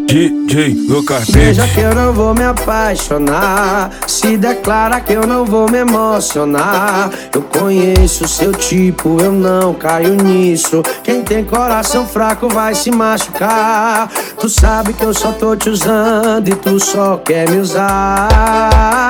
DJ no carpete. Veja que eu não vou me apaixonar, se declara que eu não vou me emocionar. Eu conheço seu tipo, eu não caio nisso. Quem tem coração fraco vai se machucar. Tu sabe que eu só tô te usando e tu só quer me usar.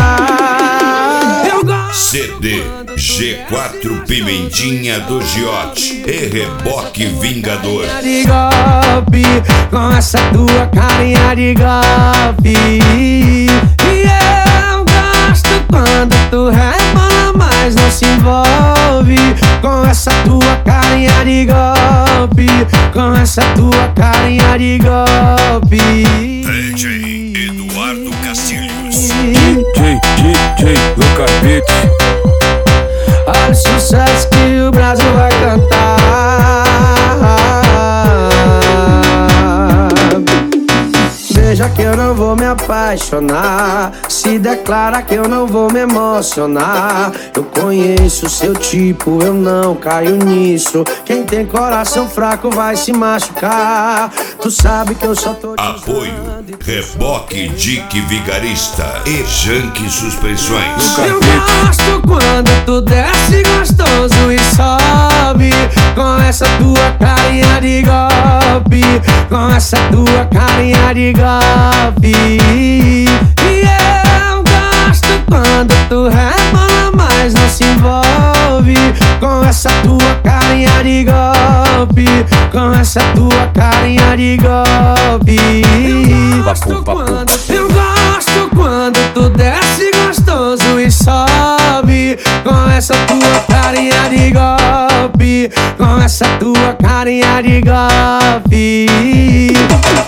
CD G4 Pimentinha do Giote e Reboque Vingador. De golpe, com essa tua carinha de golpe. E eu gosto quando tu rebola, mas não se envolve. Com essa tua carinha de golpe, com essa tua carinha de golpe. DJ Eduardo Castilhos. DJ no carpete. Olha o sucesso que o Brasil vai cantar. Veja que eu não vou me apaixonar, se declara que eu não vou me emocionar. Eu conheço seu tipo, eu não caio nisso. Quem tem coração fraco vai se machucar. Tu sabe que eu só tô te Apoio usando. Reboque Dick Vigarista e Janque Suspensões. Eu gosto quando tu desce gostoso e sobe, com essa tua carinha de golpe, com essa tua carinha de golpe. E eu gosto quando tu rebola, mas não se envolve. Com essa tua carinha de golpe, com essa tua carinha de golpe. Eu gosto quando tu desce gostoso e sobe, com essa tua carinha de golpe, com essa tua carinha de golpe.